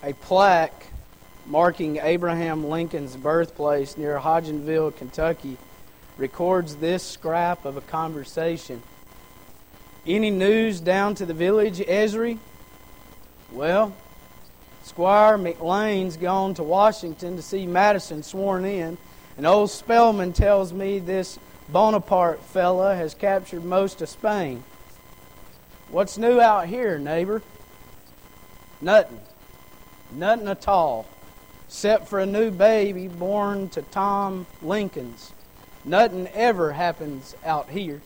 A plaque marking Abraham Lincoln's birthplace near Hodgenville, Kentucky, records this scrap of a conversation. "Any news down to the village, Esri?" "Well, Squire McLean's gone to Washington to see Madison sworn in, and old Spellman tells me this Bonaparte fella has captured most of Spain." "What's new out here, neighbor?" "Nothing. Nothing at all. Except for a new baby born to Tom Lincoln's. Nothing ever happens out here."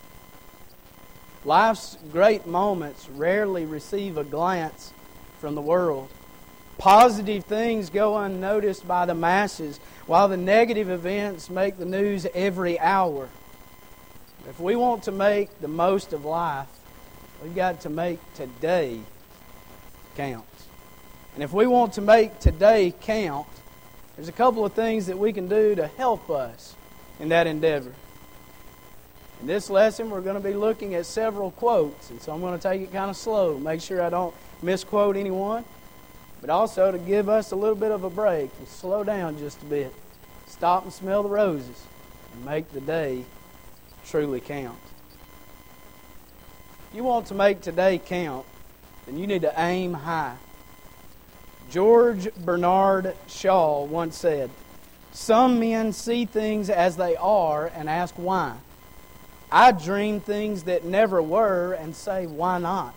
Life's great moments rarely receive a glance from the world. Positive things go unnoticed by the masses, while the negative events make the news every hour. If we want to make the most of life, we've got to make today count. And if we want to make today count, there's a couple of things that we can do to help us in that endeavor. In this lesson, we're going to be looking at several quotes, and so I'm going to take it kind of slow, make sure I don't misquote anyone, but also to give us a little bit of a break and slow down just a bit. Stop and smell the roses and make the day truly count. If you want to make today count, then you need to aim high. George Bernard Shaw once said, "Some men see things as they are and ask why. I dream things that never were and say, why not?"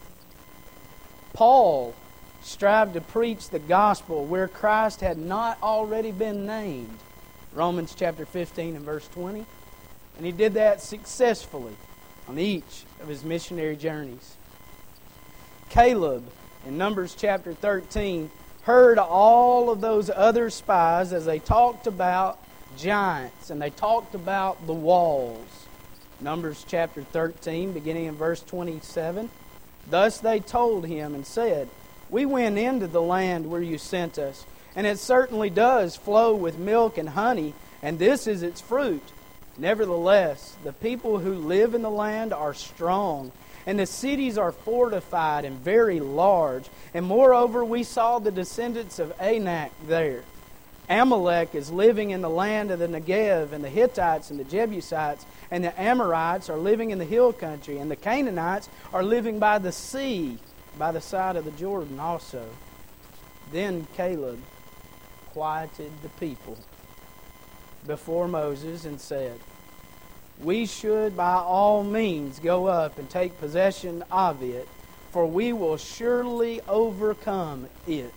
Paul strived to preach the gospel where Christ had not already been named. Romans chapter 15 and verse 20. And he did that successfully on each of his missionary journeys. Caleb, in Numbers chapter 13, heard all of those other spies as they talked about giants and they talked about the walls. Numbers chapter 13, beginning in verse 27. "Thus they told him and said, We went into the land where you sent us, and it certainly does flow with milk and honey, and this is its fruit. Nevertheless, the people who live in the land are strong, and the cities are fortified and very large. And moreover, we saw the descendants of Anak there. Amalek is living in the land of the Negev, and the Hittites and the Jebusites and the Amorites are living in the hill country, and the Canaanites are living by the sea, by the side of the Jordan also." Then Caleb quieted the people before Moses and said, "We should by all means go up and take possession of it, for we will surely overcome it."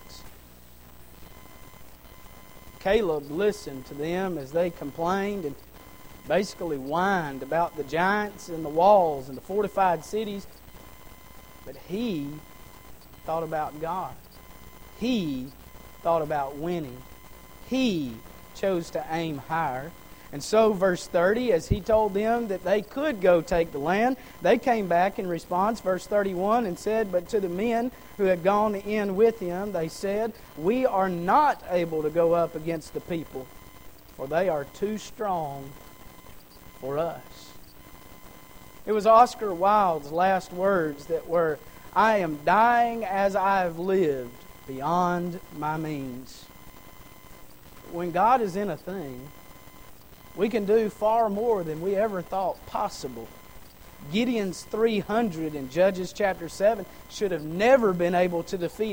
Caleb listened to them as they complained and basically whined about the giants and the walls and the fortified cities. But he thought about God. He thought about winning. He chose to aim higher. And so, verse 30, as he told them that they could go take the land, they came back in response, verse 31, and said, "But to the men who had gone in with him, they said, We are not able to go up against the people, for they are too strong for us." It was Oscar Wilde's last words that were, "I am dying as I have lived, beyond my means." When God is in a thing, we can do far more than we ever thought possible. Gideon's 300 in Judges chapter 7 should have never been able to defeat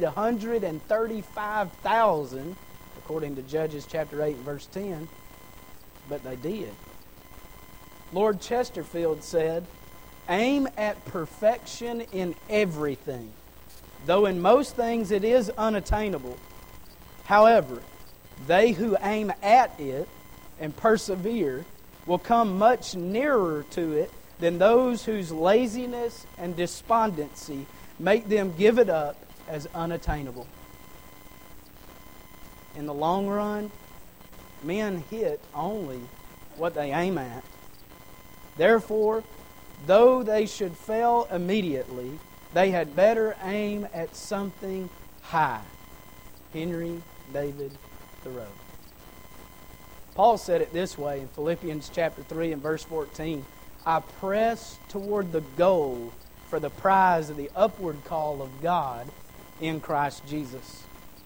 135,000, according to Judges chapter 8 verse 10, but they did. Lord Chesterfield said, "Aim at perfection in everything, though in most things it is unattainable. However, they who aim at it and persevere will come much nearer to it than those whose laziness and despondency make them give it up as unattainable." In the long run, men hit only what they aim at. Therefore, though they should fail immediately, they had better aim at something high. Henry David Thoreau. Paul said it this way in Philippians chapter 3 and verse 14. "I press toward the goal for the prize of the upward call of God in Christ Jesus."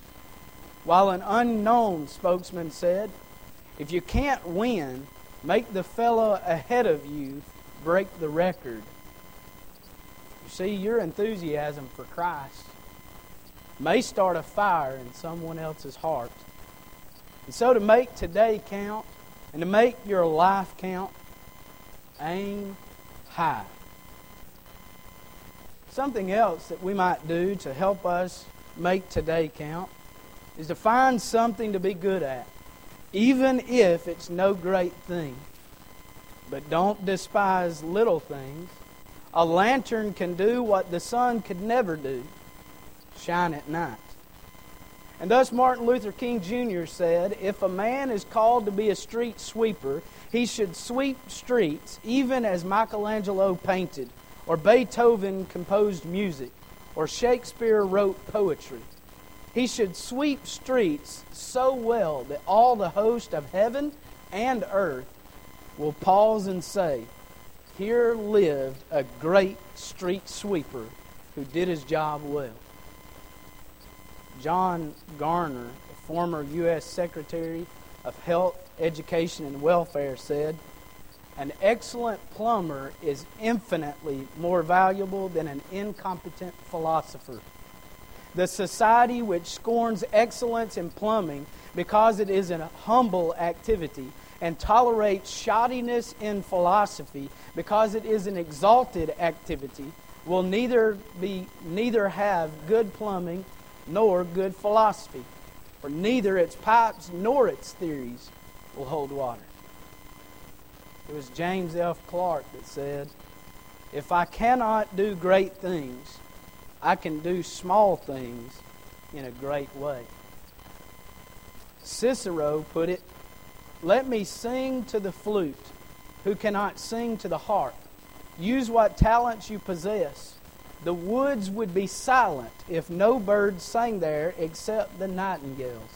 while an unknown spokesman said, "If you can't win, make the fellow ahead of you break the record." You see, your enthusiasm for Christ may start a fire in someone else's heart. And so to make today count and to make your life count, aim high. Something else that we might do to help us make today count is to find something to be good at, even if it's no great thing. But don't despise little things. A lantern can do what the sun could never do: shine at night. And thus Martin Luther King Jr. said, "If a man is called to be a street sweeper, he should sweep streets even as Michelangelo painted, or Beethoven composed music, or Shakespeare wrote poetry. He should sweep streets so well that all the host of heaven and earth will pause and say, 'Here lived a great street sweeper who did his job well.'" John Garner, the former U.S. Secretary of Health, Education, and Welfare, said, "An excellent plumber is infinitely more valuable than an incompetent philosopher. The society which scorns excellence in plumbing because it is a humble activity, and tolerates shoddiness in philosophy because it is an exalted activity, will neither have good plumbing nor good philosophy, for neither its pipes nor its theories will hold water." It was James F. Clark that said, "If I cannot do great things, I can do small things in a great way." Cicero put it, "Let me sing to the flute who cannot sing to the harp. Use what talents you possess. The woods would be silent if no birds sang there except the nightingales."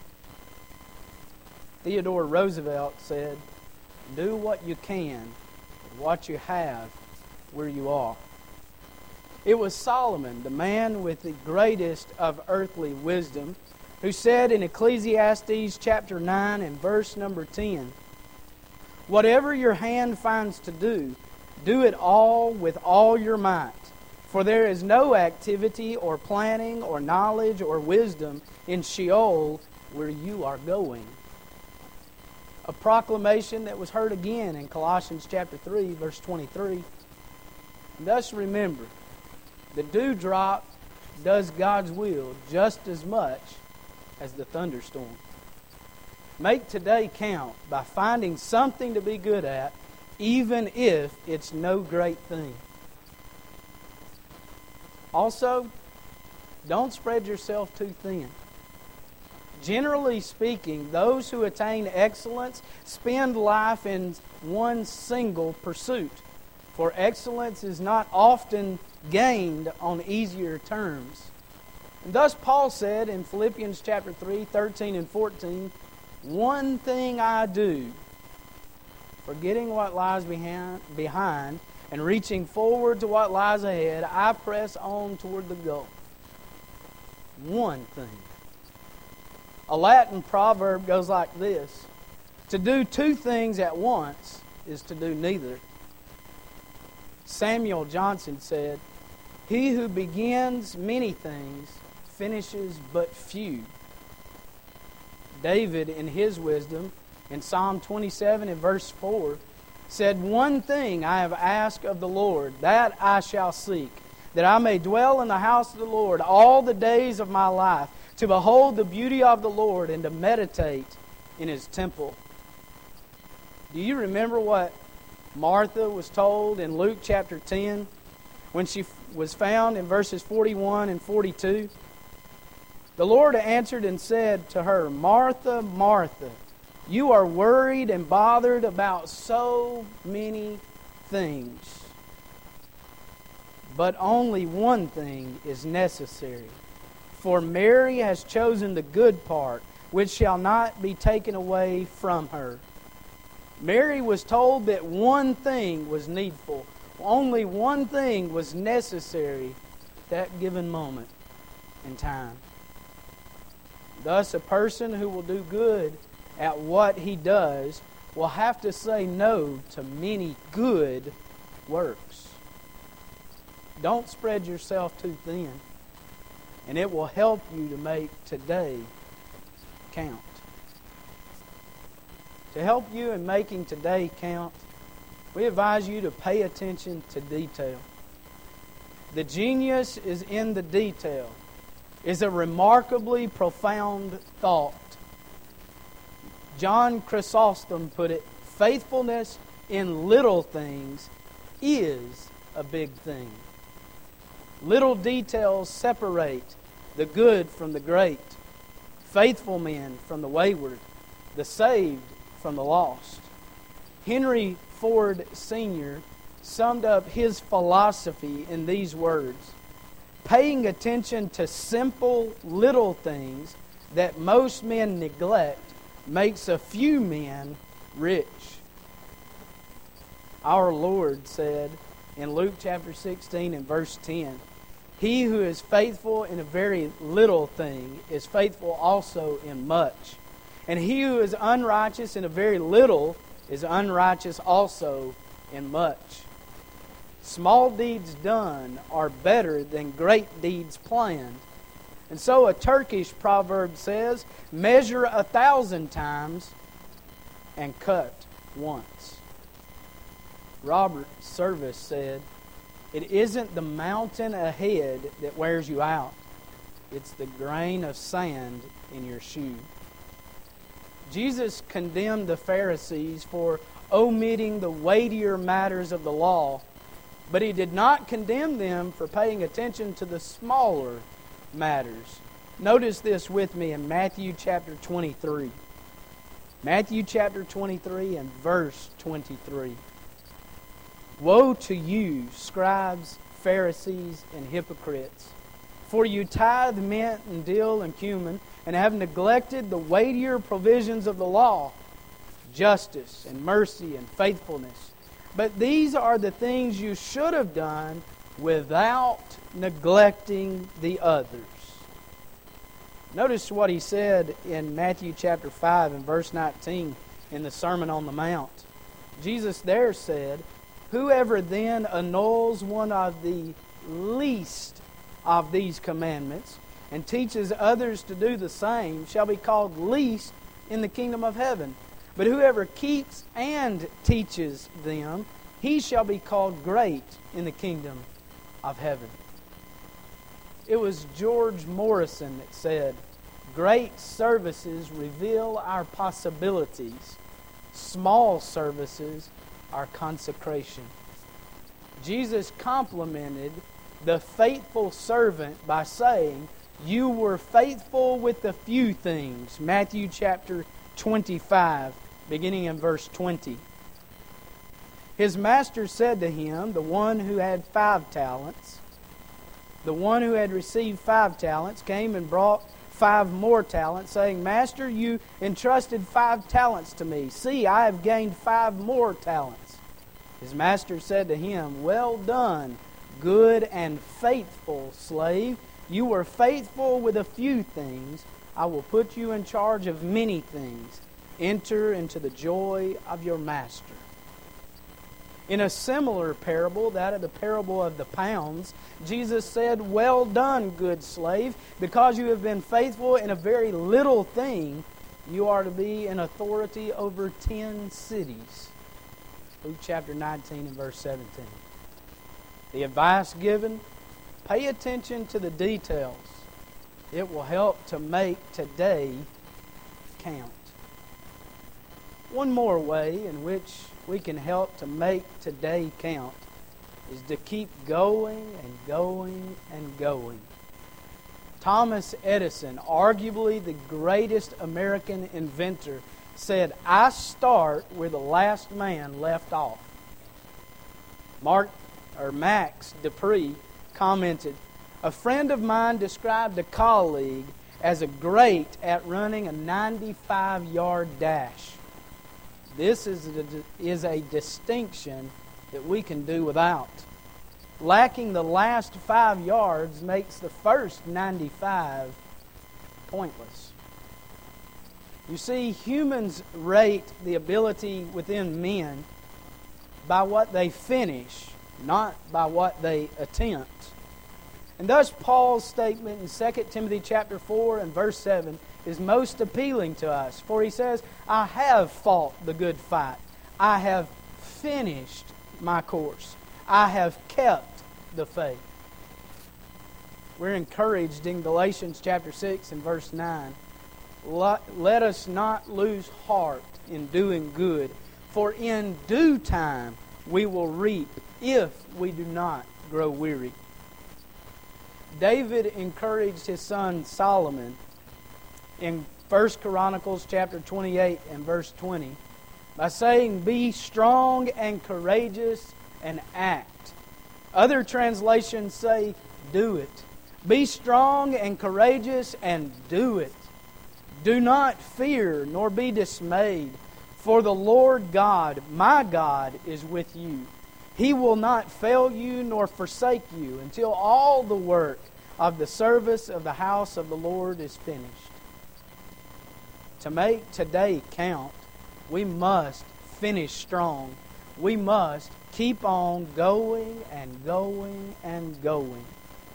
Theodore Roosevelt said, "Do what you can with what you have where you are." It was Solomon, the man with the greatest of earthly wisdom, who said in Ecclesiastes chapter 9 and verse number 10, "Whatever your hand finds to do, do it all with all your might. For there is no activity or planning or knowledge or wisdom in Sheol where you are going." A proclamation that was heard again in Colossians chapter 3, verse 23. And thus remember, the dewdrop does God's will just as much as the thunderstorm. Make today count by finding something to be good at, even if it's no great thing. Also, don't spread yourself too thin. Generally speaking, those who attain excellence spend life in one single pursuit, for excellence is not often gained on easier terms. And thus Paul said in Philippians chapter 3, 13 and 14, "One thing I do, forgetting what lies behind and reaching forward to what lies ahead, I press on toward the goal." One thing. A Latin proverb goes like this: "To do two things at once is to do neither." Samuel Johnson said, "He who begins many things finishes but few." David, in his wisdom, in Psalm 27 and verse 4, said, "One thing I have asked of the Lord, that I shall seek, that I may dwell in the house of the Lord all the days of my life, to behold the beauty of the Lord and to meditate in His temple." Do you remember what Martha was told in Luke chapter 10 when she was found in verses 41 and 42? The Lord answered and said to her, "Martha, Martha, you are worried and bothered about so many things, but only one thing is necessary. For Mary has chosen the good part, which shall not be taken away from her." Mary was told that one thing was needful. Only one thing was necessary at that given moment in time. Thus, a person who will do good at what he does will have to say no to many good works. Don't spread yourself too thin, and it will help you to make today count. To help you in making today count, we advise you to pay attention to detail. The genius is in the detail, is a remarkably profound thought. John Chrysostom put it, faithfulness in little things is a big thing. Little details separate the good from the great, faithful men from the wayward, the saved from the lost. Henry Ford Sr. summed up his philosophy in these words: paying attention to simple little things that most men neglect makes a few men rich. Our Lord said in Luke chapter 16 and verse 10, he who is faithful in a very little thing is faithful also in much. And he who is unrighteous in a very little is unrighteous also in much. Small deeds done are better than great deeds planned. And so a Turkish proverb says, measure 1,000 times and cut once. Robert Service said, it isn't the mountain ahead that wears you out. It's the grain of sand in your shoe. Jesus condemned the Pharisees for omitting the weightier matters of the law, but He did not condemn them for paying attention to the smaller matters. Notice this with me in Matthew chapter 23. Matthew chapter 23 and verse 23. Woe to you, scribes, Pharisees, and hypocrites! For you tithe mint and dill and cumin, and have neglected the weightier provisions of the law, justice and mercy and faithfulness. But these are the things you should have done without neglecting the others. Notice what He said in Matthew chapter 5 and verse 19 in the Sermon on the Mount. Jesus there said, whoever then annuls one of the least of these commandments and teaches others to do the same shall be called least in the kingdom of heaven. But whoever keeps and teaches them, he shall be called great in the kingdom of heaven. It was George Morrison that said, great services reveal our possibilities. Small services our consecration. Jesus complimented the faithful servant by saying, you were faithful with the few things. Matthew chapter 25, beginning in verse 20. His master said to him, the one who had 5 talents, the one who had received 5 talents came and brought 5 more talents, saying, Master, you entrusted 5 talents to me. See, I have gained 5 more talents. His master said to him, well done, good and faithful slave. You were faithful with a few things. I will put you in charge of many things. Enter into the joy of your master. In a similar parable, that of the parable of the pounds, Jesus said, well done, good slave, because you have been faithful in a very little thing, you are to be in authority over 10 cities. Luke chapter 19 and verse 17. The advice given, pay attention to the details. It will help to make today count. One more way in which we can help to make today count is to keep going and going and going. Thomas Edison, arguably the greatest American inventor, said, I start where the last man left off. Max Dupree commented, a friend of mine described a colleague as a great at running a 95-yard dash. This is a distinction that we can do without. Lacking the last 5 yards makes the first 95 pointless. You see, humans rate the ability within men by what they finish, not by what they attempt. And thus Paul's statement in 2 Timothy chapter 4 and verse 7 is most appealing to us. For he says, I have fought the good fight. I have finished my course. I have kept the faith. We're encouraged in Galatians chapter 6 and verse 9. Let us not lose heart in doing good, for in due time we will reap if we do not grow weary. David encouraged his son Solomon in 1 Chronicles chapter 28 and verse 20 by saying, be strong and courageous and act. Other translations say, do it. Be strong and courageous and do it. Do not fear nor be dismayed, for the Lord God, my God, is with you. He will not fail you nor forsake you until all the work of the service of the house of the Lord is finished. To make today count, we must finish strong. We must keep on going and going and going.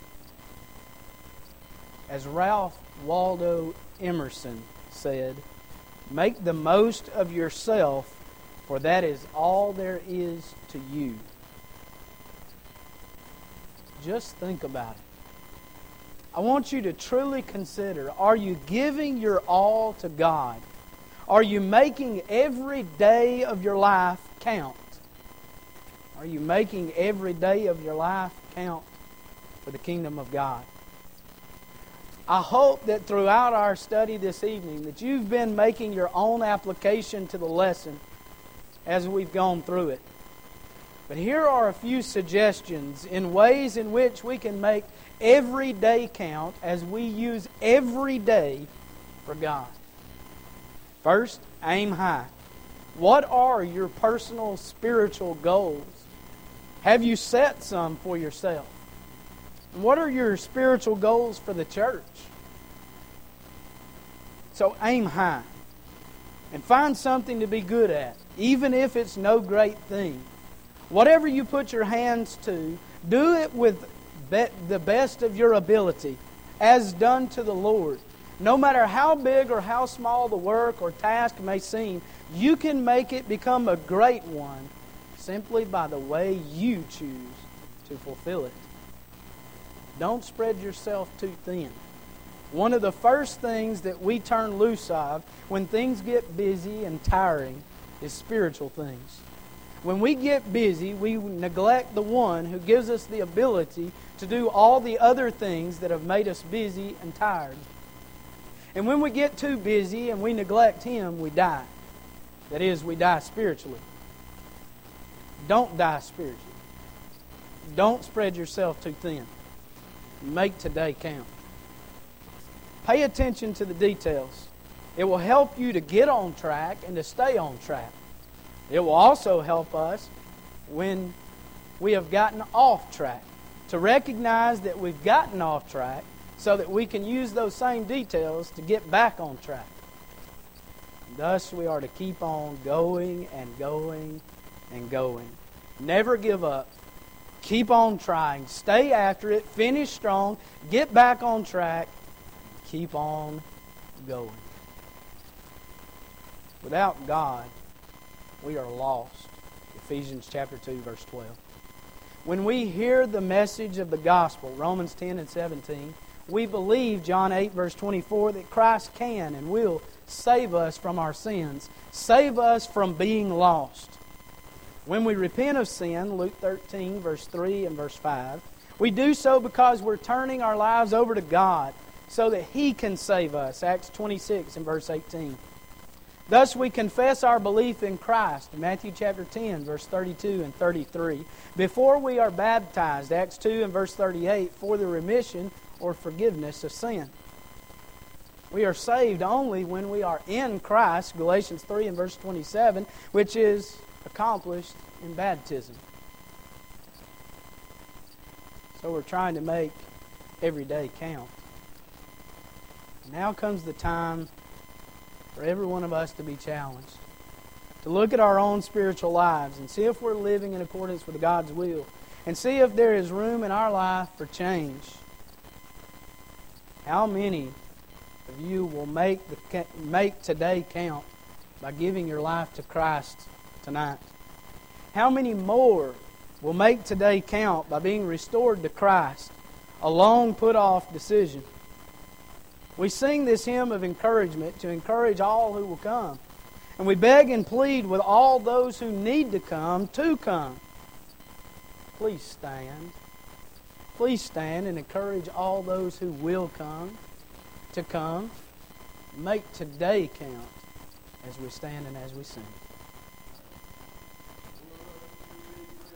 As Ralph Waldo Emerson said, make the most of yourself, for that is all there is to you. Just think about it. I want you to truly consider, are you giving your all to God? Are you making every day of your life count? Are you making every day of your life count for the kingdom of God? I hope that throughout our study this evening that you've been making your own application to the lesson as we've gone through it. But here are a few suggestions in ways in which we can make every day count as we use every day for God. First, aim high. What are your personal spiritual goals? Have you set some for yourself? And what are your spiritual goals for the church? So aim high and find something to be good at, even if it's no great thing. Whatever you put your hands to, do it with the best of your ability, as done to the Lord. No matter how big or how small the work or task may seem, you can make it become a great one simply by the way you choose to fulfill it. Don't spread yourself too thin. One of the first things that we turn loose of when things get busy and tiring is spiritual things. When we get busy, we neglect the one who gives us the ability to do all the other things that have made us busy and tired. And when we get too busy and we neglect Him, we die. That is, we die spiritually. Don't die spiritually. Don't spread yourself too thin. Make today count. Pay attention to the details. It will help you to get on track and to stay on track. It will also help us when we have gotten off track, to recognize that we've gotten off track so that we can use those same details to get back on track. And thus we are to keep on going and going and going. Never give up. Keep on trying. Stay after it. Finish strong. Get back on track. Keep on going. Without God, we are lost. Ephesians chapter 2, verse 12. When we hear the message of the gospel, Romans 10 and 17, we believe, John 8, verse 24, that Christ can and will save us from our sins, save us from being lost. When we repent of sin, Luke 13, verse 3 and verse 5, we do so because we're turning our lives over to God so that He can save us, Acts 26 and verse 18. Thus we confess our belief in Christ, Matthew chapter 10, verse 32 and 33, before we are baptized, Acts 2 and verse 38, for the remission or forgiveness of sin. We are saved only when we are in Christ, Galatians 3 and verse 27, which is accomplished in baptism. So we're trying to make every day count. Now comes the time for every one of us to be challenged. To look at our own spiritual lives and see if we're living in accordance with God's will. And see if there is room in our life for change. How many of you will make today count by giving your life to Christ tonight? How many more will make today count by being restored to Christ? A long put-off decision. We sing this hymn of encouragement to encourage all who will come. And we beg and plead with all those who need to come. Please stand. Please stand and encourage all those who will come to come. Make today count as we stand and as we sing.